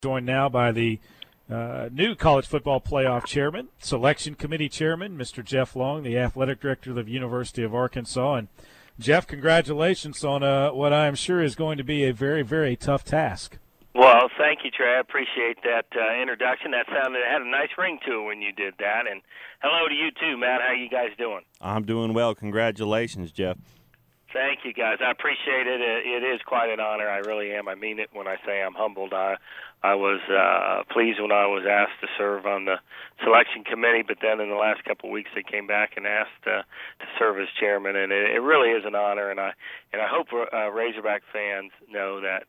Joined now by the new college football playoff chairman, selection committee chairman, Mr. Jeff Long, the athletic director of the University of Arkansas. And Jeff, congratulations on what I am sure is going to be a very, very tough task. Well, thank you, Trey. I appreciate that introduction. That had a nice ring to it when you did that. And hello to you too, Matt. How you guys doing? I'm doing well. Congratulations, Jeff. Thank you, guys. I appreciate it. It is quite an honor. I really am. I mean it when I say I'm humbled. I was pleased when I was asked to serve on the selection committee, but then in the last couple of weeks they came back and asked to serve as chairman, and it really is an honor. And I hope Razorback fans know that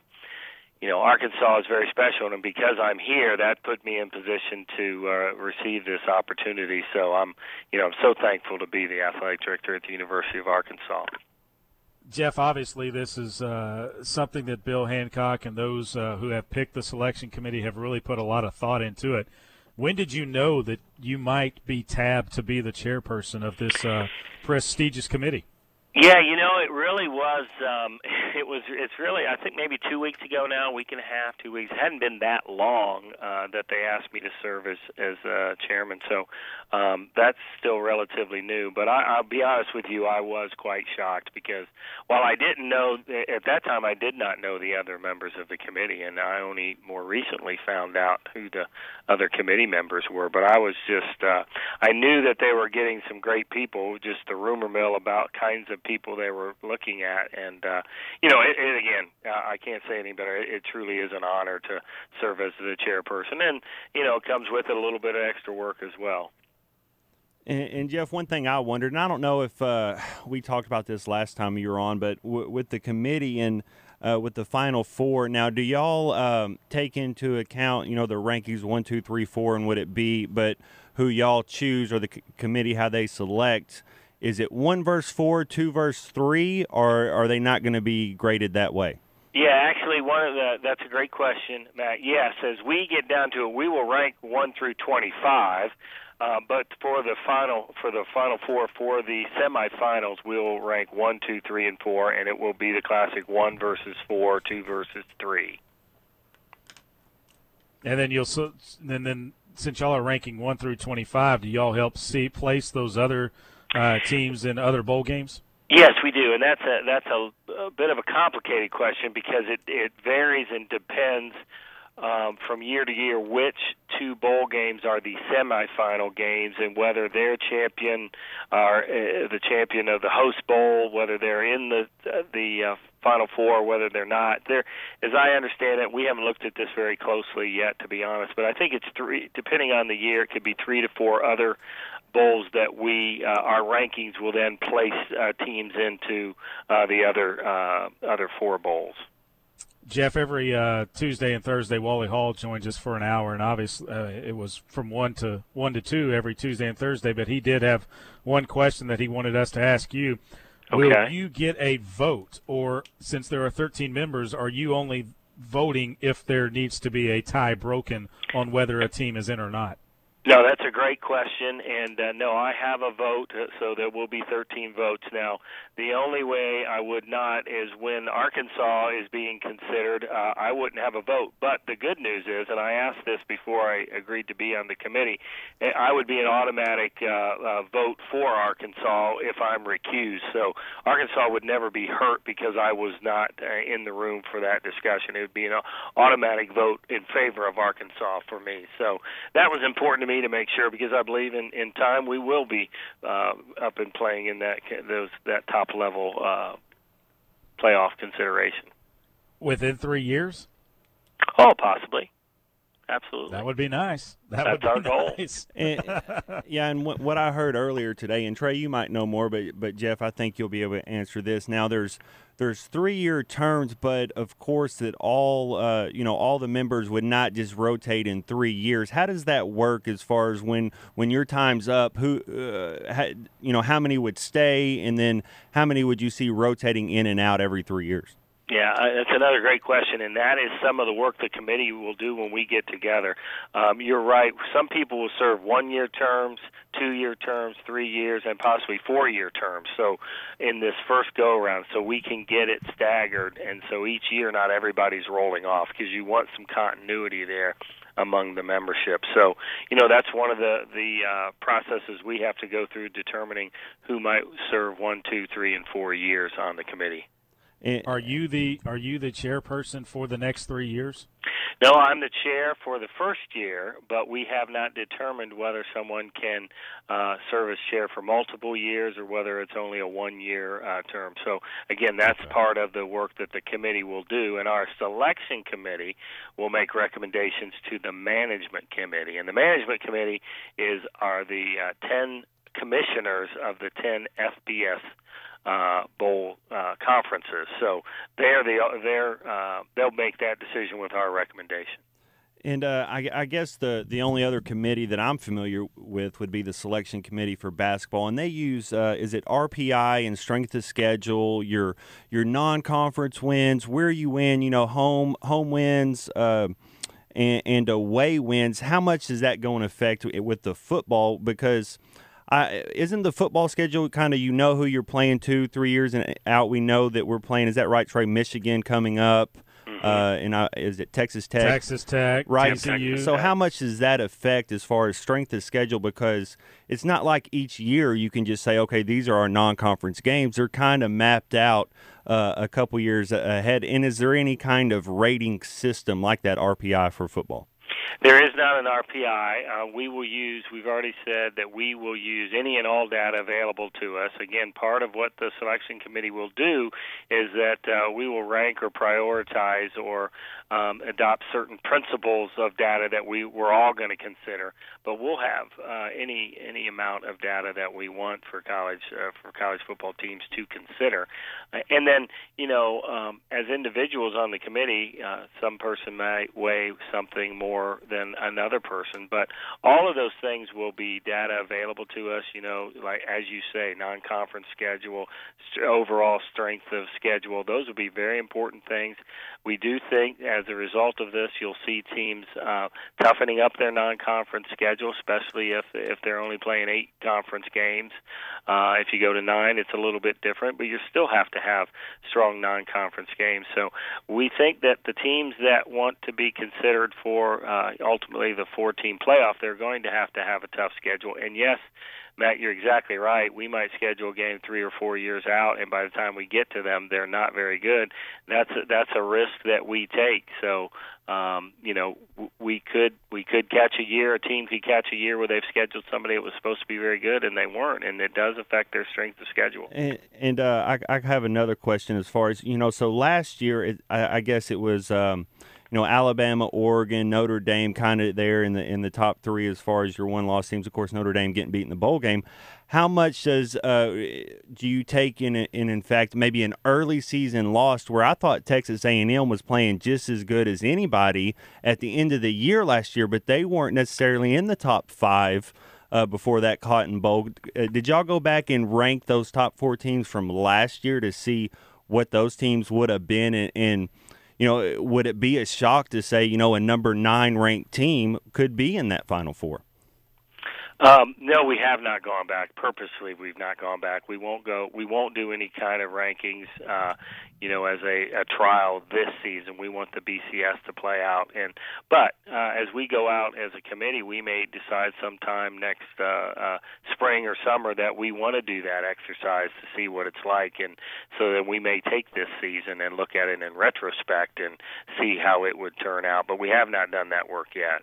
Arkansas is very special, and because I'm here, that put me in position to receive this opportunity. So I'm so thankful to be the athletic director at the University of Arkansas. Jeff, obviously this is something that Bill Hancock and those who have picked the selection committee have really put a lot of thought into it. When did you know that you might be tabbed to be the chairperson of this prestigious committee? Yeah, it really was. It's really, I think maybe 2 weeks ago now, week and a half, 2 weeks. It hadn't been that long that they asked me to serve as chairman, so that's still relatively new. But I'll be honest with you, I was quite shocked because while I didn't know at that time, I did not know the other members of the committee, and I only more recently found out who the other committee members were. But I was just, I knew that they were getting some great people, just the rumor mill about kinds of people they were looking at, and again, I can't say any better. It truly is an honor to serve as the chairperson, and it comes with it a little bit of extra work as well. And Jeff, one thing I wondered, and I don't know if we talked about this last time you were on, but with the committee and with the Final Four, now do y'all take into account, the rankings 1, 2, 3, 4, and would it be, but who y'all choose or the committee how they select? Is it 1 versus 4, 2 versus 3, or are they not going to be graded that way? Yeah, actually, that's a great question, Matt. Yes, as we get down to it, we will rank 1 through 25, but for the Final Four, for the semifinals, we'll rank 1, 2, 3, and 4, and it will be the classic 1 versus 4, 2 versus 3. And then since y'all are ranking 1 through 25, do y'all help place those other teams in other bowl games? Yes, we do, and that's a bit of a complicated question because it varies and depends from year to year which 2 bowl games are the semifinal games and whether their champion are the champion of the host bowl, whether they're in the Final Four, whether they're not. As I understand it, we haven't looked at this very closely yet, to be honest, but I think it's 3, depending on the year, it could be 3 to 4 other bowls that our rankings will then place teams into the other 4 bowls. Jeff, every Tuesday and Thursday, Wally Hall joins us for an hour, and obviously it was from 1 to 2 every Tuesday and Thursday, but he did have one question that he wanted us to ask you. Okay. Will you get a vote, or since there are 13 members, are you only voting if there needs to be a tie broken on whether a team is in or not? No, that's a great question, and no, I have a vote, so there will be 13 votes. Now, the only way I would not is when Arkansas is being considered, I wouldn't have a vote. But the good news is, and I asked this before I agreed to be on the committee, I would be an automatic vote for Arkansas if I'm recused. So Arkansas would never be hurt because I was not in the room for that discussion. It would be an automatic vote in favor of Arkansas for me. So that was important to me to make sure, because I believe in time we will be up and playing in that top level playoff consideration. Within 3 years? Oh, possibly. Absolutely. That would be nice. That's our goal. Nice. And what I heard earlier today, and Trey, you might know more, but Jeff, I think you'll be able to answer this. Now, there's 3-year terms, but of course that all the members would not just rotate in 3 years. How does that work as far as when your time's up? How many would stay, and then how many would you see rotating in and out every 3 years? Yeah, that's another great question, and that is some of the work the committee will do when we get together. You're right. Some people will serve 1-year terms, 2-year terms, 3 years, and possibly 4-year terms. So in this first go-around, so we can get it staggered, and so each year not everybody's rolling off because you want some continuity there among the membership. So, that's one of the processes we have to go through determining who might serve 1, 2, 3, and 4 years on the committee. Are you the chairperson for the next 3 years? No, I'm the chair for the first year, but we have not determined whether someone can serve as chair for multiple years or whether it's only a 1-year term. So, again, that's part of the work that the committee will do, and our selection committee will make recommendations to the management committee. And the management committee are the 10 commissioners of the 10 FBS bowl conferences. So they'll make that decision with our recommendation. And I guess the only other committee that I'm familiar with would be the selection committee for basketball, and they use is it RPI and strength of schedule, your non-conference wins, where you win, home wins. And away wins. How much is that going to affect with the football? Because isn't the football schedule kind of who you're playing 2-3 years out? We know that we're playing. Is that right, Trey? Michigan coming up, and is it Texas Tech? Texas Tech, right? TCU. So how much does that affect as far as strength of schedule? Because it's not like each year you can just say, okay, these are our non-conference games. They're kind of mapped out a couple years ahead. And is there any kind of rating system like that RPI for football? There is not an RPI. We've already said that we will use any and all data available to us. Again, part of what the selection committee will do is that we will rank or prioritize or adopt certain principles of data that we're all going to consider. But we'll have any amount of data that we want for college football teams to consider. And then, as individuals on the committee, some person might weigh something more than another person, but all of those things will be data available to us, like as you say, non-conference schedule, overall strength of schedule. Those will be very important things. We do think as a result of this, you'll see teams toughening up their non-conference schedule, especially if they're only playing 8 conference games. If you go to 9, it's a little bit different, but you still have to have strong non-conference games. So we think that the teams that want to be considered for ultimately the 4-team playoff, they're going to have a tough schedule. And yes, Matt, you're exactly right. We might schedule a game 3 or 4 years out, and by the time we get to them, they're not very good. That's a risk that we take. So, we could catch a year. A team could catch a year where they've scheduled somebody that was supposed to be very good, and they weren't, and it does affect their strength of schedule. And I have another question as far as so last year, I guess it was. Alabama, Oregon, Notre Dame kind of there in the top 3 as far as your one-loss teams. Of course, Notre Dame getting beat in the bowl game. How much do you take in fact, maybe an early season loss where I thought Texas A&M was playing just as good as anybody at the end of the year last year, but they weren't necessarily in the top 5 before that Cotton Bowl. Did y'all go back and rank those top 4 teams from last year to see what those teams would have been and would it be a shock to say, a number 9 ranked team could be in that Final Four? No, we have not gone back. Purposely, we've not gone back. We won't do any kind of rankings, as a trial this season. We want the BCS to play out. But as we go out as a committee, we may decide sometime next spring or summer that we want to do that exercise to see what it's like. And so then we may take this season and look at it in retrospect and see how it would turn out. But we have not done that work yet.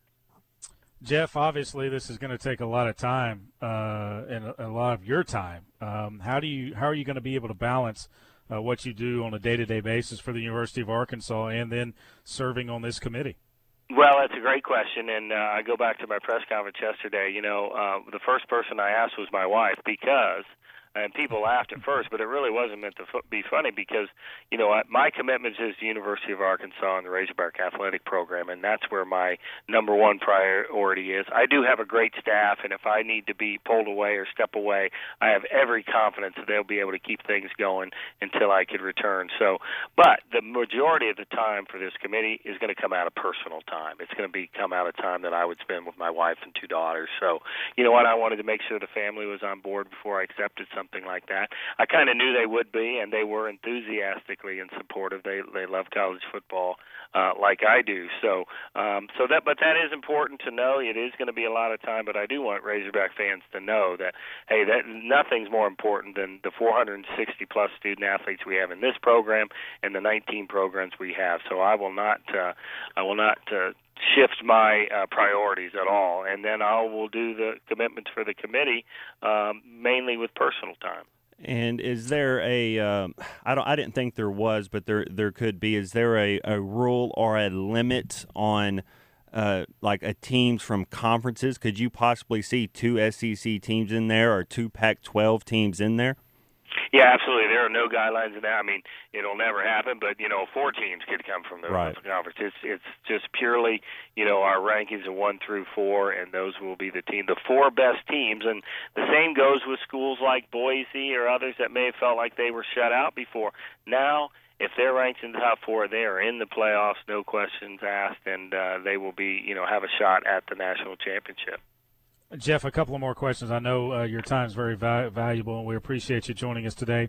Jeff, obviously this is going to take a lot of time and a lot of your time. How are you going to be able to balance what you do on a day-to-day basis for the University of Arkansas and then serving on this committee? Well, that's a great question, and I go back to my press conference yesterday. The first person I asked was my wife because And people laughed at first, but it really wasn't meant to be funny because, you know, my commitment is the University of Arkansas and the Razorback Athletic Program, and that's where my number one priority is. I do have a great staff, and if I need to be pulled away or step away, I have every confidence that they'll be able to keep things going until I could return. So, but the majority of the time for this committee is going to come out of personal time. It's going to come out of time that I would spend with my wife and two daughters. So, you know what? I wanted to make sure the family was on board before I accepted something like that. I kind of knew they would be, and they were enthusiastically and supportive. They love college football like I do. So, but that is important to know. It is going to be a lot of time, but I do want Razorback fans to know that, hey, that nothing's more important than the 460 plus student athletes we have in this program and the 19 programs we have. So I will not shift my priorities at all, and then I will do the commitments for the committee mainly with personal time. And is there I didn't think there was, but there could be. Is there a rule or a limit on like a teams from conferences? Could you possibly see 2 SEC teams in there or 2 Pac-12 teams in there? Yeah, absolutely. There are no guidelines in that. I mean, it'll never happen, but, 4 teams could come from the conference. It's just purely, our rankings of 1 through 4, and those will be the 4 best teams. And the same goes with schools like Boise or others that may have felt like they were shut out before. Now, if they're ranked in the top 4, they are in the playoffs, no questions asked, and they will be, have a shot at the national championship. Jeff, a couple of more questions. I know your time is very valuable, and we appreciate you joining us today.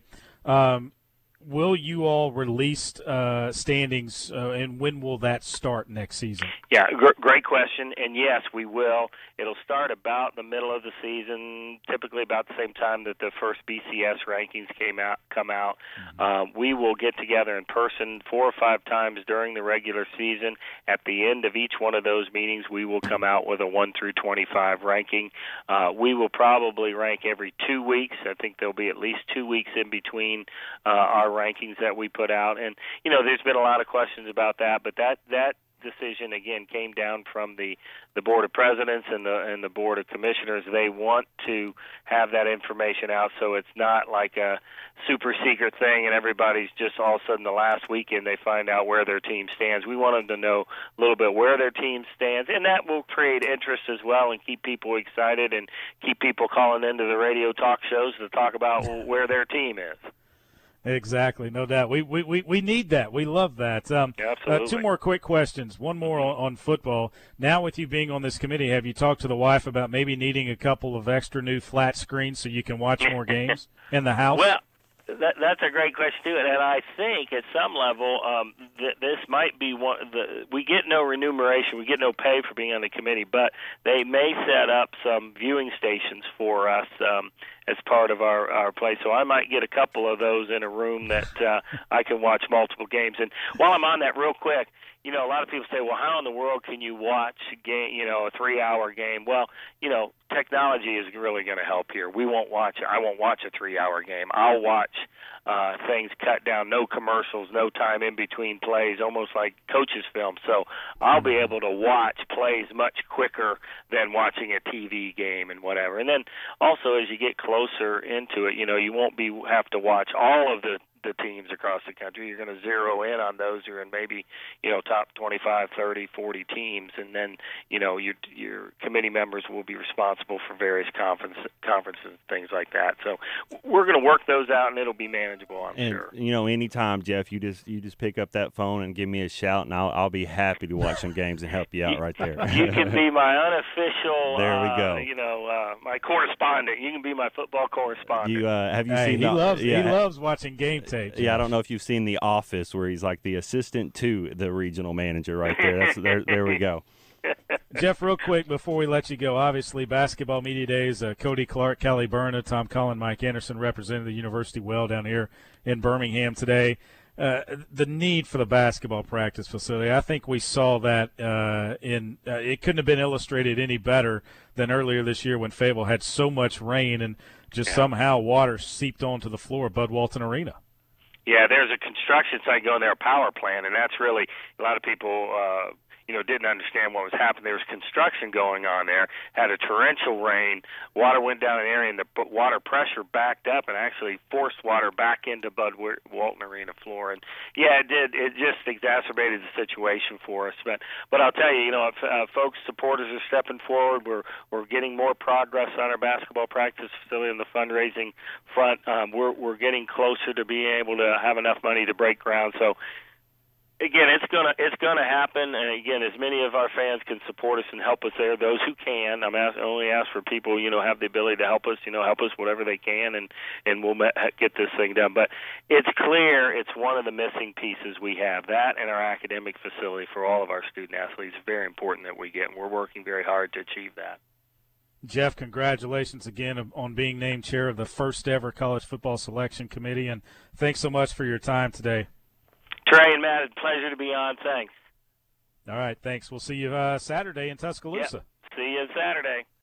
Will you all release standings, and when will that start next season? Yeah, great question. And yes, we will. It'll start about the middle of the season, typically about the same time that the first BCS rankings come out. Mm-hmm. We will get together in person 4 or 5 times during the regular season. At the end of each one of those meetings, we will come out with a 1 through 25 ranking. We will probably rank every 2 weeks. I think there'll be at least 2 weeks in between our rankings that we put out. And, there's been a lot of questions about that, but that decision, again, came down from the Board of Presidents and the Board of Commissioners. They want to have that information out so it's not like a super secret thing and everybody's just all of a sudden the last weekend they find out where their team stands. We want them to know a little bit where their team stands, and that will create interest as well and keep people excited and keep people calling into the radio talk shows to talk about where their team is. Exactly, no doubt. We need that. We love that. Absolutely. 2 more quick questions. One more on football. Now, with you being on this committee, have you talked to the wife about maybe needing a couple of extra new flat screens so you can watch more games in the house? Well, that's a great question too, and I think at some level this might be one. We get no remuneration, we get no pay for being on the committee, but they may set up some viewing stations for us as part of our play. So I might get a couple of those in a room that I can watch multiple games. And while I'm on that, real quick, a lot of people say, well, how in the world can you watch a game, a 3-hour game? Well, technology is really going to help here. I won't watch a 3-hour game. I'll watch things cut down, no commercials, no time in between plays, almost like coach's film. So I'll be able to watch plays much quicker than watching a TV game and whatever. And then also as you get closer into it, you won't have to watch all of the teams across the country. You're going to zero in on those who are in maybe, top 25, 30, 40 teams, and then, your committee members will be responsible for various conferences and things like that. So we're going to work those out, and it'll be manageable, I'm sure. Anytime, Jeff, you just pick up that phone and give me a shout, and I'll be happy to watch some games and help you out right there. You can be my unofficial, there we go. My correspondent. You can be my football correspondent. Have you seen? He loves watching game tape. Yeah, I don't know if you've seen The Office, where he's like the assistant to the regional manager right there. There we go. Jeff, real quick before we let you go, obviously basketball media days, Cody Clark, Callie Burna, Tom Cullen, Mike Anderson represented the University well down here in Birmingham today. The need for the basketball practice facility, I think we saw that it couldn't have been illustrated any better than earlier this year when Fayetteville had so much rain and just somehow water seeped onto the floor of Bud Walton Arena. Yeah, there's a construction site going there, a power plant, and that's really a lot of people didn't understand what was happening. There was construction going on there, had a torrential rain, water went down an area, and the water pressure backed up and actually forced water back into Bud Walton Arena floor. And yeah, it did. It just exacerbated the situation for us. But I'll tell you, folks, supporters are stepping forward. We're getting more progress on our basketball practice facility and the fundraising front. We're getting closer to being able to have enough money to break ground. So again, it's gonna happen. And again, as many of our fans can support us and help us there, those who can. Only ask for people have the ability to help us. Help us whatever they can, and we'll get this thing done. But it's clear it's one of the missing pieces we have. That and our academic facility for all of our student athletes is very important that we get. And we're working very hard to achieve that. Jeff, congratulations again on being named chair of the first ever college football selection committee, and thanks so much for your time today. Trey and Matt, it's a pleasure to be on. Thanks. All right, thanks. We'll see you Saturday in Tuscaloosa. Yep. See you Saturday.